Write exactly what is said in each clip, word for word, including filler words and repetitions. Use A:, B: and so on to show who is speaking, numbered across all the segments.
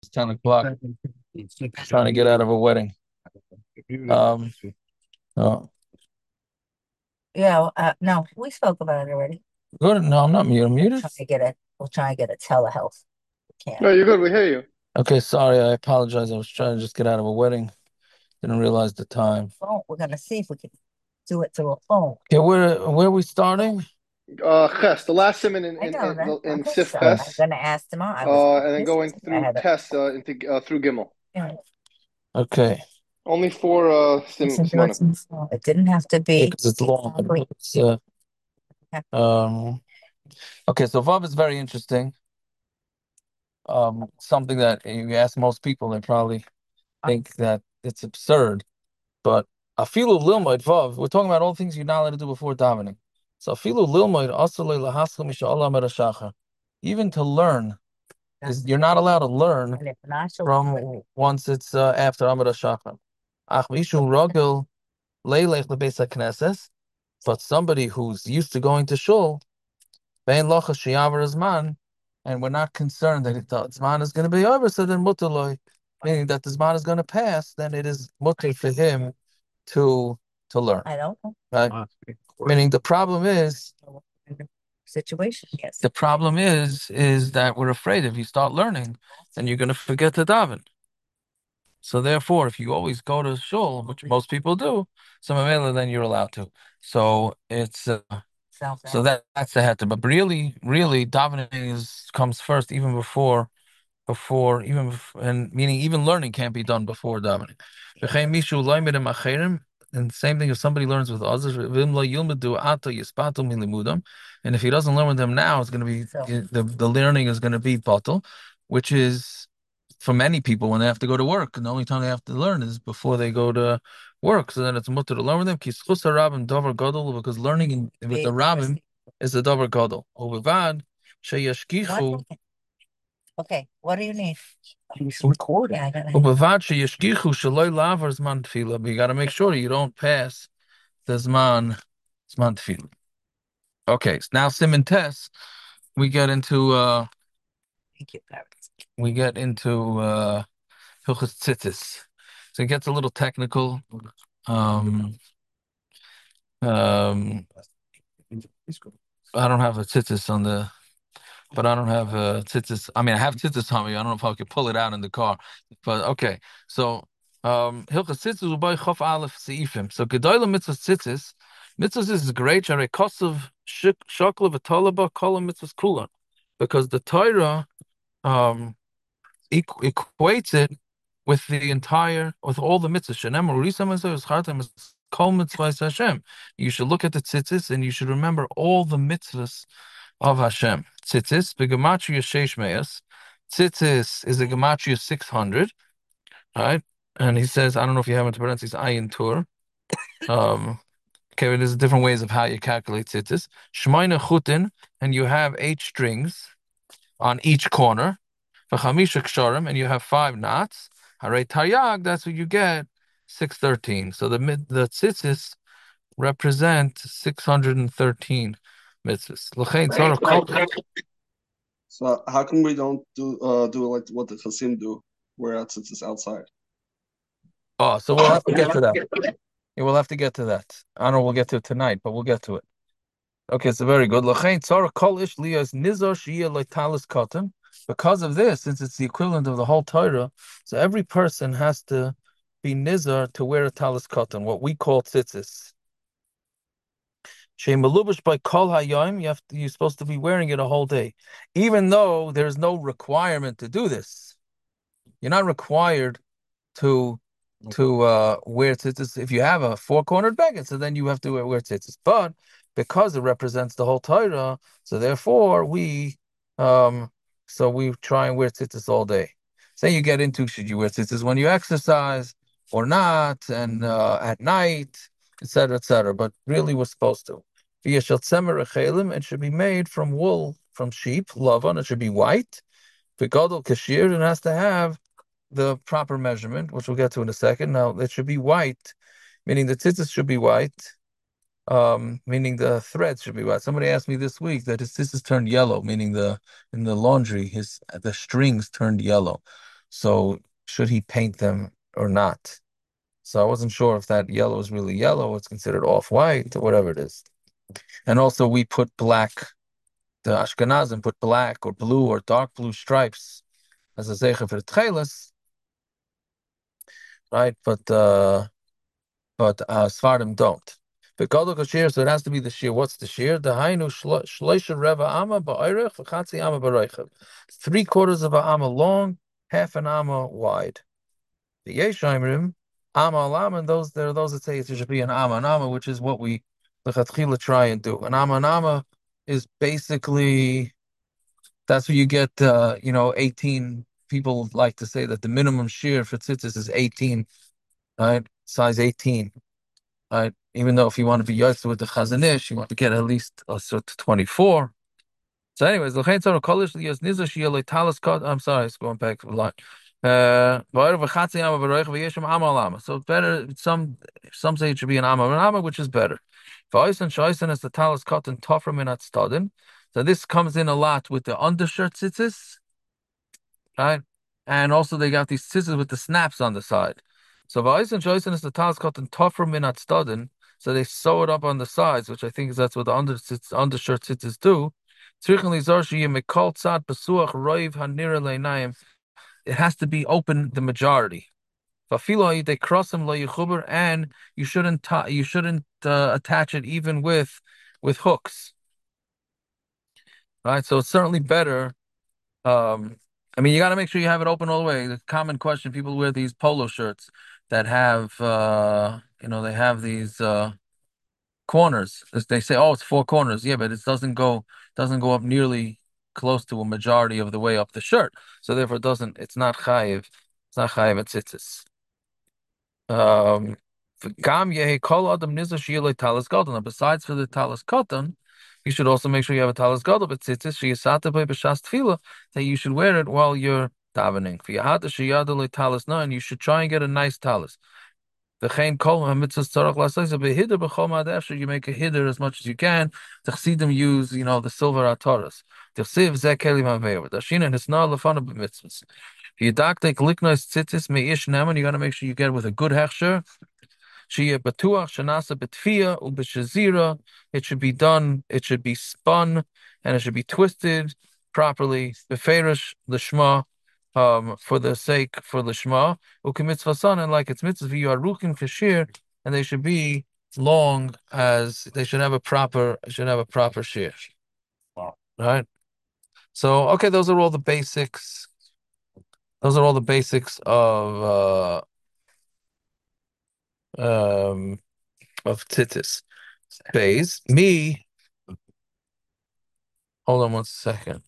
A: It's ten o'clock. Trying to get out of a wedding. Um, oh,
B: Yeah, well, uh, no, we spoke about it already.
A: good. No, I'm not muted. I'm muted.
B: Trying to get it. We'll try and get a telehealth. We can't.
C: No, you're good. We hear you.
A: Okay, sorry. I apologize. I was trying to just get out of a wedding. Didn't realize the time.
B: Phone. We're gonna see if we can do it through a phone.
A: Okay, where where are we starting?
C: Uh, Ches, the last simon in
B: I
C: in
B: know that.
C: in, in
B: Okay,
C: Sif
B: so I'm
C: Ches,
B: gonna ask tomorrow. I was
C: uh, and then
B: this
C: going
B: I
C: through
B: had a
C: Tes uh, into uh, through Gimel.
B: yeah,
A: Okay,
C: Only four uh sim
B: listen to it.
C: simonim.
B: So it didn't have to be
A: because it's long.
B: exactly.
A: It's, uh, um. Okay, so Vav is very interesting. Um, something that you ask most people, they probably think that it's absurd. But afilu lilmoid vav, we're talking about all things you're not allowed to do before davening. So afilu lilmoid asalei lahaschel misha'olam erashachar. Even to learn is you're not allowed to learn
B: And if not, she'll
A: from once it's uh, after Amud Shachar. Ach mishu rogel leilech lebeis hakneses. But somebody who's used to going to shul, bein locha shiyavar zman, and we're not concerned that the zman is going to be over, so then mutaloi, meaning that the zman is going to pass, then it is mutter for him to to learn.
B: I don't know.
A: Right? Meaning the problem is
B: Situation, yes.
A: the problem is is that we're afraid if you start learning, then you're going to forget to daven. So therefore, if you always go to shul, which most people do, so mamela, then you're allowed to. So it's uh,
B: Sounds
A: so
B: bad.
A: that that's the heter. But really, really, davening is comes first, even before before even bef- and meaning even learning can't be done before davening. V'chein mishu loimed em acherim, and the same thing if somebody learns with others, v'im lo yilmedu ato yispatu min limudam, and if he doesn't learn with them now, it's going to be
B: So
A: the the learning is going to be batal, which is for many people when they have to go to work, and the only time they have to learn is before they go to work. So then it's mutter to learn with them. Ki schus harabim davar gadol, because learning in, with the
B: be
A: rabbim is the davar gadol. Ubevad sheyashkichu.
B: what? Okay, what do you need? He's recording. Yeah, I gotta.
A: Ubevad sheyashkichu shaloi lavar zman tefillah. But you got to make sure you don't pass the zman zman tefillah. Okay, so now Simon Tess, we get into uh
B: Thank you, parents.
A: we get into uh Hilchos Tzitzis. So it gets a little technical. Um, um, I don't have a tzitzis on the, but I don't have a tzitzis. I mean, I have tzitzis on me. I don't know if I could pull it out in the car, but okay. So, um, Hilchas Tzitzis u'bay chof aleph seifim. So, gedoyle mitzvahs tzitzis. Mitzvahs is great. Share kosav shokla v'tolaba kolam mitzvahs kulan, because the Torah um equ equates it with the entire, with all the mitzvahs. Shenemar urisa mitzvah schartem is kol mitzvahs Hashem. You should look at the tzitzis and you should remember all the mitzvahs of Hashem. Tzitzis, the gematria sheish meis. Tzitzis is a gematria six hundred, right? And he says, I don't know if you have it to pronounce this ayin tur. Um, okay, but there's different ways of how you calculate tzitzis. Shemaina chutin, and you have eight strings on each corner. V'chamisha ksharim, and you have five knots. Harei taryag, that's what you get, six thirteen. So the mid the tzitzis represent six hundred and thirteen mitzvahs. L'chein tzarach kol.
D: So how come we don't do uh do like what the Chasim do, where it's it's outside?
A: Oh, so we'll have to get to that. Yeah, we'll have to get to that. I don't know we'll get to it tonight, but we'll get to it. Okay, so very good. L'chein tzarach kol ish liyas nizar shiyah leitalis katan. Because of this, since it's the equivalent of the whole Torah, so every person has to be nizar to wear a talis katan, what we call tzitzis. Shemalubish by kol hayom, you have to, you're supposed to be wearing it a whole day, even though there's no requirement to do this. You're not required to to uh, wear tzitzis if you have a four-cornered beggar, so then you have to wear, wear tzitzis. But because it represents the whole Torah, so therefore we um so we try and wear tzitzis all day. Say you get into should you wear tzitzis when you exercise or not, and uh, at night, et cetera, et cetera. But really, we're supposed to. It should be made from wool from sheep, lavan. It should be white. V'gadol kashir, it has to have the proper measurement, which we'll get to in a second. Now, it should be white, meaning the tzitzis should be white, um, meaning the threads should be white. Somebody asked me this week that his tzitzis turned yellow, meaning the in the laundry, his the strings turned yellow. So should he paint them or not? So I wasn't sure if that yellow is really yellow, it's considered off-white, or whatever it is. And also we put black, the Ashkenazim put black or blue or dark blue stripes as a zeicha for the tchelis, right? But uh, but uh, Sfardim don't. But Gadol Kashir, so it has to be the shear. What's the shear? The Hainu Shloisha Reva Amma Ba'irech V'Chatzi Amma B'Reichav. Three quarters of a Amma long, half an Amma wide. The Yeshayimrim, Amma Alam, and those there are those that say it should be an Amma an Amma, which is what we L'Chatchila try and do. An Amma an Amma is basically that's where you get uh, you know, eighteen. People like to say that the minimum shear for tzitzis is eighteen, right? Size eighteen. Right? Even though if you want to be yotze with the Chazon Ish, you want to get at least a sort of twenty-four. So, anyways, I'm sorry, it's going back to the line. Uh, so it's better. Some some say it should be an amma, an amma, which is better. V'oisen shoisen is the talis cotton tougher minat stodin. So this comes in a lot with the undershirt tzitzis, right? And also they got these tzitzis with the snaps on the side. So v'oisen shoisen is the talis cotton tougher minat stodin. So they sew it up on the sides, which I think is that's what the under undershirt tzitzis do. It has to be open the majority. They cross them and you shouldn't you shouldn't uh, attach it even with with hooks. Right? So it's certainly better. Um, I mean, you got to make sure you have it open all the way. The common question: people wear these polo shirts that have, uh, you know, they have these uh, corners. They say, "Oh, it's four corners." Yeah, but it doesn't go doesn't go up nearly close to a majority of the way up the shirt. So therefore, it doesn't. It's not chayiv. It's not chayiv at tzitzis. Um, gam yehi kol adam nizar sheyilei talis gadol. Besides for the talis katan, you should also make sure you have a talis gadol. But tzitzis sheyisata by b'shas tefillah, that you should wear it while you're davening. V'yahata sheyadol talis na, and you should try and get a nice talis. The kol mitzvahs tzarach lasayis behider b'chol ma'ad you make a hider as much as you can. The chassidim use, you know, the silver ataras. The chsiv zeh keli ma'veir. Dashina and hisna lefana b'mitzvahs. V'yadaktek liknos tzitzis meish neman. You got to make sure you get it with a good hechsher. Sheyeh batuach shenasa betfiyah ubeshazira. It should be done. It should be spun and it should be twisted properly. Beferish l'shma. Um, for the sake for the Shema, u'kimitzvasan, and like it's mitzvah, you are ruchim kashir, and they should be long as they should have a proper should have a proper shear. Right? So okay, those are all the basics. Those are all the basics of uh um of tzitzis. Bays. Me. Hold on one second.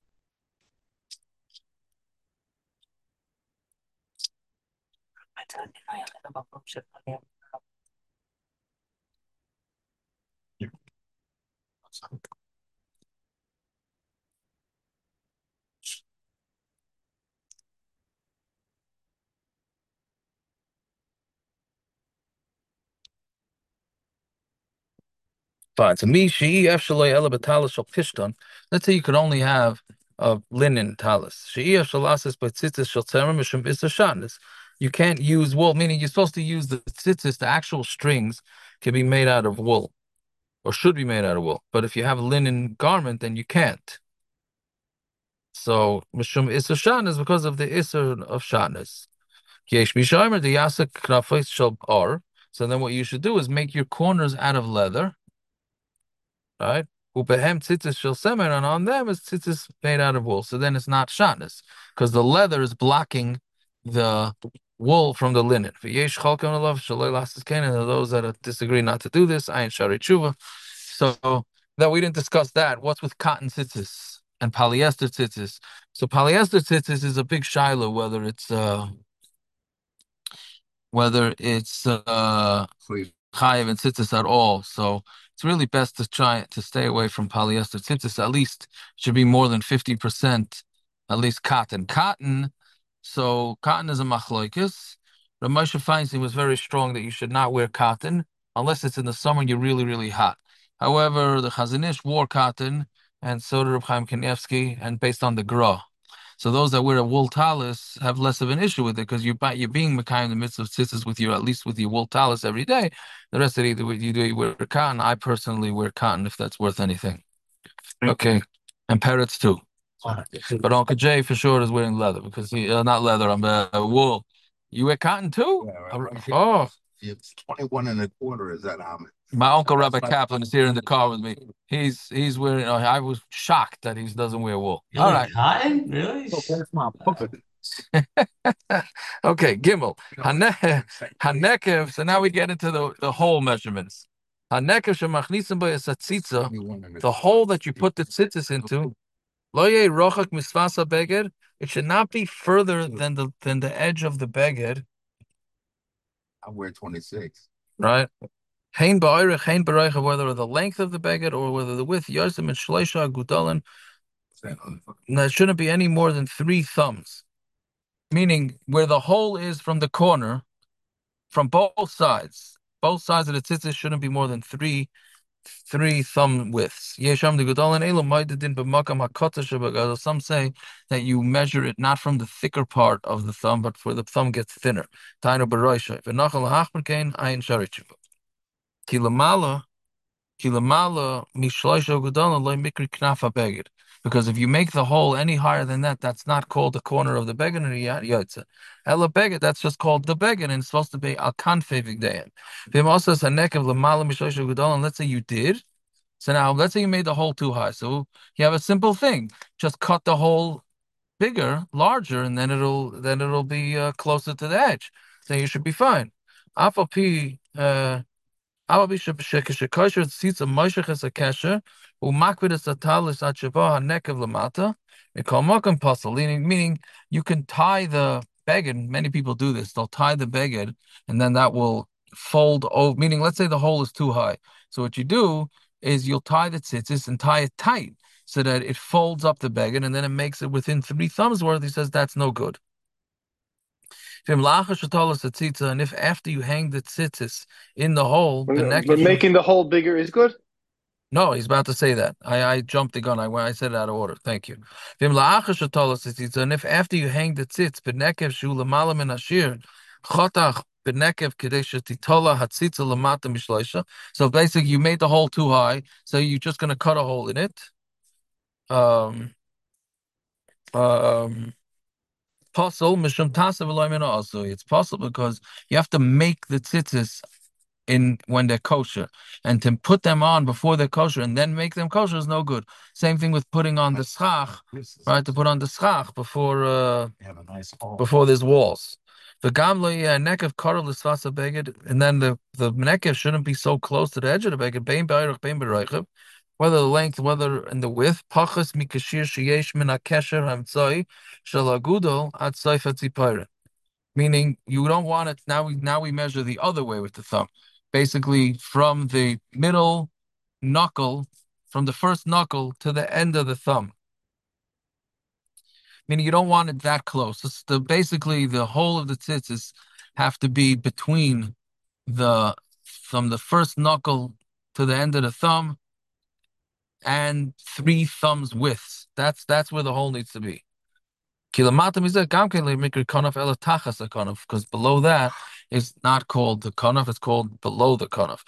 A: Fine. So me, she efshalei ela betalis shel pishton. Let's say you could only have a linen talis. She efshalasis by tzitzis shel tzerim mishum isser shatnez. You can't use wool, meaning you're supposed to use the tzitzis, the actual strings can be made out of wool, or should be made out of wool. But if you have a linen garment, then you can't. So mishum isser shatnez because of the isser of shatnez. Yesh mishamer the yasek knafis shel or. So then what you should do is make your corners out of leather. Right? Ubehem tzitzis shel semer, and on them is tzitzis made out of wool. So then it's not shatnez, because the leather is blocking the wool from the linen. V'yesh chalkem alav shalei lasses kain, and those that disagree not to do this, ayin shari tshuva. So that we didn't discuss that. What's with cotton tzitzis and polyester tzitzis? So polyester tzitzis is a big shiloh, whether it's uh whether it's uh chayiv and tzitzis at all. So it's really best to try to stay away from polyester tzitzis. At least should be more than fifty percent, at least cotton. Cotton, so cotton is a machloikis. Rav Moshe Feinstein was very strong that you should not wear cotton unless it's in the summer and you're really, really hot. However, the Chazon Ish wore cotton, and so did Reb Chaim Kanievsky, and based on the Gra. So those that wear a wool talus have less of an issue with it because you're you're being Mekayim in the midst of tzitzis with your at least with your wool talus every day. The rest of it, either you do you wear cotton. I personally wear cotton if that's worth anything. Okay, and parrots too. But Uncle Jay for sure is wearing leather because he uh, not leather, I'm uh, wool. You wear cotton too?
E: Yeah, right.
A: Oh,
E: It's twenty-one and a quarter. Is that how much?
A: my uncle Rabbi Kaplan is here in the car with me. He's he's wearing. Uh, I was shocked that he doesn't wear wool.
F: You
A: All
F: like
A: right.
F: cotton? Really?
A: Okay, Gimel. Hane- Hanekev. So now we get into the, the hole measurements. Hanekev shemachnisim b'yasatzitza. The hole that you put the tzitzis into. Lo yeh rochak misvasa beged. It should not be further than the than the edge of the beged.
E: I wear twenty-six.
A: Right. Hein ba'irich, hein b'reicha, whether the length of the beged or whether the width. Yosem and shleisha gudalin. No, it shouldn't be any more than three thumbs. Meaning where the hole is from the corner, from both sides. Both sides of the tzitzis shouldn't be more than three three thumb widths. Some say that you measure it not from the thicker part of the thumb, but where the thumb gets thinner. Because if you make the hole any higher than that, that's not called the corner of the beged or yotze. Ela beged, that's just called the beged, and it's supposed to be al kanfe vigdayan. And let's say you did. So now, let's say you made the hole too high. So you have a simple thing: just cut the hole bigger, larger, and then it'll then it'll be uh, closer to the edge. Then you should be fine. Afapi. Uh, meaning you can tie the beged. Many people do this. They'll tie the beged, and then that will fold over. Meaning, let's say the hole is too high. So what you do is you'll tie the tzitzis and tie it tight so that it folds up the beged, and then it makes it within three thumbs worth. He says that's no good. And if after you hang the tzitzis in the hole, the neck
C: But making the hole bigger is good?
A: No, he's about to say that. I, I jumped the gun. I I said it out of order. Thank you. And if after you hang the tzitz, b'nekev shu l'mala min ashir, chotach b'nekev kadesh titola hatzitza l'mata mishloisha. So basically, you made the hole too high, so you're just going to cut a hole in it. Um. Um. Possible mishum tasav v'loy also. It's possible because you have to make the tzitzis in when they're kosher, and to put them on before they're kosher and then make them kosher is no good. Same thing with putting on the schach, right? To put on the schach before uh nice before there's walls. The gamla nekev karal l'svasa beged, and then the the nekev shouldn't be so close to the edge of the beged. Bein b'ayruch, bein b'reichav, whether the length, whether in the width. Pachas mikashir sheyesh min hakesher hamtzai shel agudol at seifat zipayre. Meaning you don't want it. Now we now we measure the other way with the thumb. Basically, from the middle knuckle, from the first knuckle to the end of the thumb. Meaning you don't want it that close. It's the basically the whole of the tzitzis have to be between the from the first knuckle to the end of the thumb and three thumbs widths. That's that's where the hole needs to be. Because below that is not called the kanaf, it's called below the kanaf.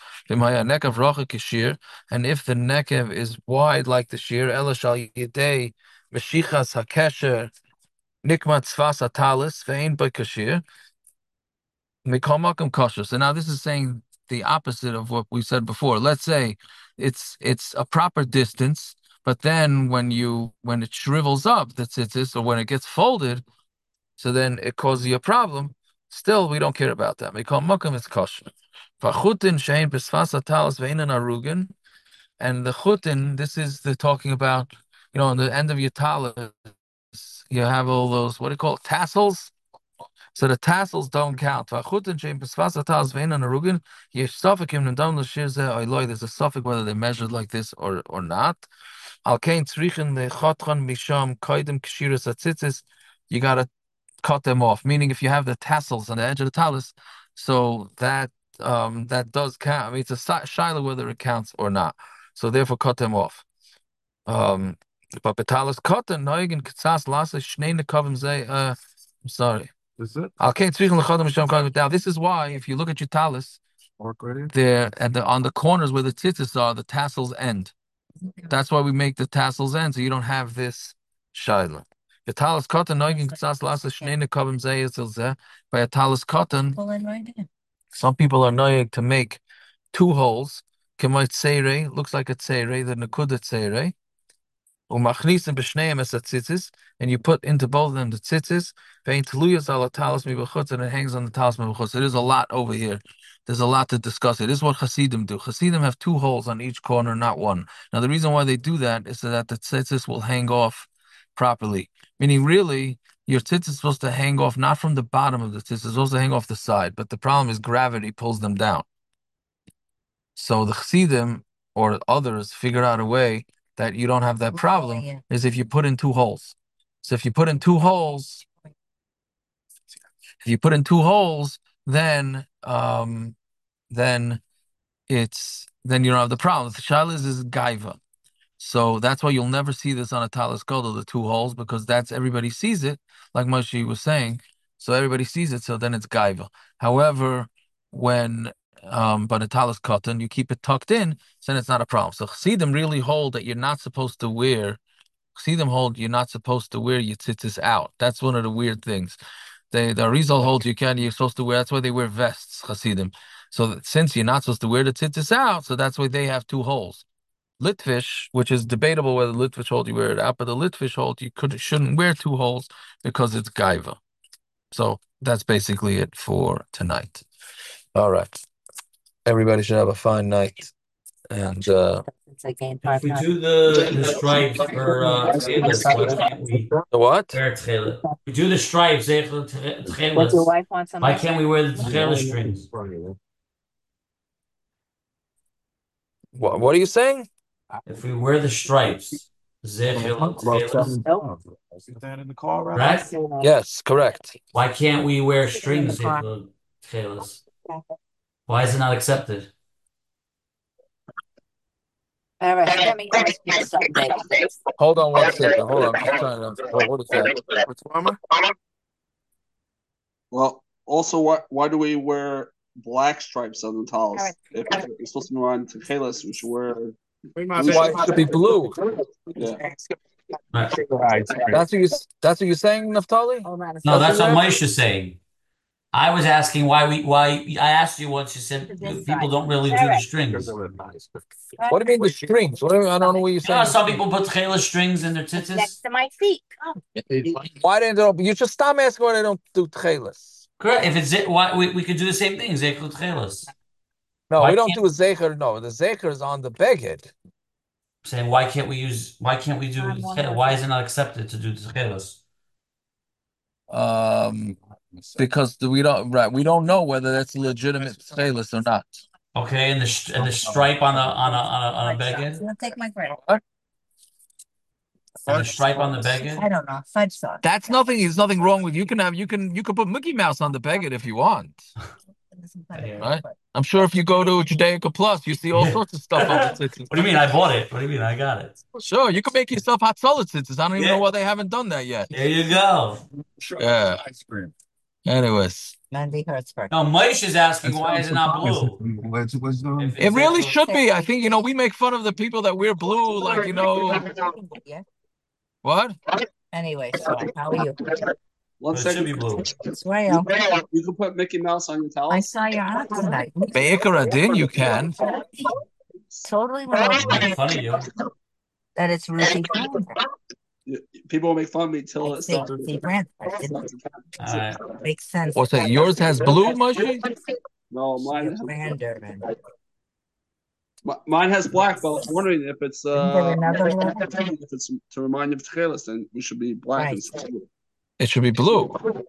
A: And if the nekev is wide like the shear, elashal yedei meshichas hakesher nikmat tzvas atalis vein b'kashir mikomakim kosher. So now this is saying the opposite of what we said before. Let's say it's it's a proper distance. But then when you when it shrivels up, the tzitzis, or when it gets folded, so then it causes you a problem. Still, we don't care about that. We call makam is kosher. Vachutin shein b'sfas atalas ve'inan arugin, and the chutin. This is the talking about. You know, on the end of your talis, you have all those what do you call it, tassels. So the tassels don't count. Vachutin shein b'sfas atalas ve'inan arugin. Yesh suffix im nedam l'shir zeh oiloi. There's a suffix whether they're measured like this or or not. Al kain tzrichen lechotchan misham kaidem kshiras atzitzis. You gotta cut them off. Meaning, if you have the tassels on the edge of the talus, so that um that does count. I mean, it's a shiloh whether it counts or not. So therefore, cut them off. Um, But betalas cotton noigen ktsas lasa shnei nekavim zay. Uh, I'm sorry.
E: Is it?
A: Okay, now this is why if you look at your talis, there at the on the corners where the tzitzis are, the tassels end. That's why we make the tassels end, so you don't have this shaila. The talis cotton noigen ktsas lasa shnei nekavim zay is zeh. By a talis cotton,
B: Pull in right in.
A: some people are noyeg to make two holes. Kemait tzeirei looks like a tzeirei, the nekuda tzeirei. Umachnisim b'shneim es tzitzis, and you put into both of them the tzitzis. Vein teluyas ala talis mibachutz, and it hangs on the talis mibachutz. It is a lot over here. There's a lot to discuss. It is what Hasidim do. Hasidim have two holes on each corner, not one. Now the reason why they do that is so that the tzitzis will hang off properly. Meaning, really, your tzitzis is supposed to hang off not from the bottom of the tzitzis, it's supposed to hang off the side. But the problem is gravity pulls them down. So the Hasidim or others figure out a way that you don't have that problem
B: Yeah.
A: is if you put in two holes. So if you put in two holes, if you put in two holes, then um, then it's then you don't have the problem. The shaila is gaiva. So that's why you'll never see this on a talis kodel, the two holes, because that's everybody sees it, like Moshe was saying. So everybody sees it, so then it's gaiva. However, when um, but a talis cotton, you keep it tucked in, so then it's not a problem. So Chassidim really hold that you're not supposed to wear. Chassidim hold you're not supposed to wear your tzitzis out. That's one of the weird things. They the Arizal holds you can. You're supposed to wear. That's why they wear vests, Chassidim. So that since you're not supposed to wear the tzitzis out, so that's why they have two holes. Litvish, which is debatable whether Litvish hold you wear it out, but the Litvish hold you could shouldn't wear two holes because it's gaiva. So that's basically it for tonight. All right. Everybody should have a fine night. And uh
B: Since I gained
F: If
B: five
F: we
B: pounds.
F: do the, the stripes for uh, tchelas, why can't we
A: the what?
F: wear tchelas? We do the stripes,
B: Does your
F: tchelas.
B: wife want some?
F: Why can't we wear the tchelas strings?
A: What what are you saying?
F: If we wear the stripes, tchelas,
B: Nope.
E: That in the car,
F: right?
A: Yes, correct.
F: Why can't we wear strings, tchelas? Why is it not accepted?
B: All right, let me ask you something.
A: Hold on one second. Hold on. I'm just trying to, oh, what is that? What's warmer?
D: Well, also, why why do we wear black stripes on the talis?
B: Alright.
D: If you're supposed to be wearing techelas, we should wear.
A: That's why it should be blue.
D: Yeah.
F: Right.
A: That's what you that's what you're saying, Naftali?
B: Hold on a
F: No,
B: second.
F: that's what Moshe is saying. I was asking why we why I asked you once. You said people don't really do the strings.
A: What do you mean the strings? What do you, I don't know what you're
F: You know,
A: saying.
F: how some people put tchelas strings in their
B: Next
F: tzitzis.
B: to my feet. Come.
A: Why didn't they, you should stop asking why they don't do tchelas.
F: Correct. If it's why we, we could do the same thing. Zecher tchelas.
A: No,
F: Why
A: we don't
F: can't-
A: do a zecher. No, the zecher is on the beged.
F: Saying why can't we use? Why can't we do? Why is it not accepted to do tchelas?
A: Um, because we don't right, we don't know whether that's a legitimate tchelas or not.
F: Okay, and the sh- and the stripe on the on a on a, on a beged,
B: You'll take my credit.
F: and the stripe on the
B: I
F: beged.
B: don't know. Fudge sauce.
A: That's nothing. There's nothing wrong with you can have you can you can put Mickey Mouse on the beged if you want. Right? I'm sure if you go to Judaica Plus, you see all
F: Yeah.
A: sorts of stuff on the tzitzis.
F: What do you mean? I bought it. What do you mean? I got it.
A: Sure, you can make yourself hot solid tzitzis. I don't even
F: Yeah.
A: know why they haven't done that yet.
F: There you go.
A: Yeah.
E: Ice cream.
A: Anyways,
B: Mandy Hertzberg.
F: No, Moshe is asking why is it not blue?
E: What's, what's the...
F: If
A: it
F: it's
A: really
F: Zecher-
A: should be. I think you know we make fun of the people that wear blue, like you know
B: Yeah.
A: what?
B: Anyway, so how are you?
D: One
F: It should
D: second.
F: be blue.
B: Israel.
D: You can put Mickey Mouse on your
B: I
D: talis.
B: saw your aunt tonight.
A: Be'ikar adin, you can.
B: Totally wrong.
F: Making fun of you.
B: That it's Ruthie Brand.
D: You- People will make fun of me till
B: I
D: it's
B: say
D: not.
B: Ruthie Brand. It
F: All right.
B: makes sense.
A: What's that? Yours has blue, Moshe?
D: No, mine.
B: Brander and
D: Mi- Mine has black, but I was wondering if it's
B: Isn't
D: uh
B: there another one?
D: if it's to remind you of techelas, then we should be black
B: Right.
D: instead.
A: It should be blue.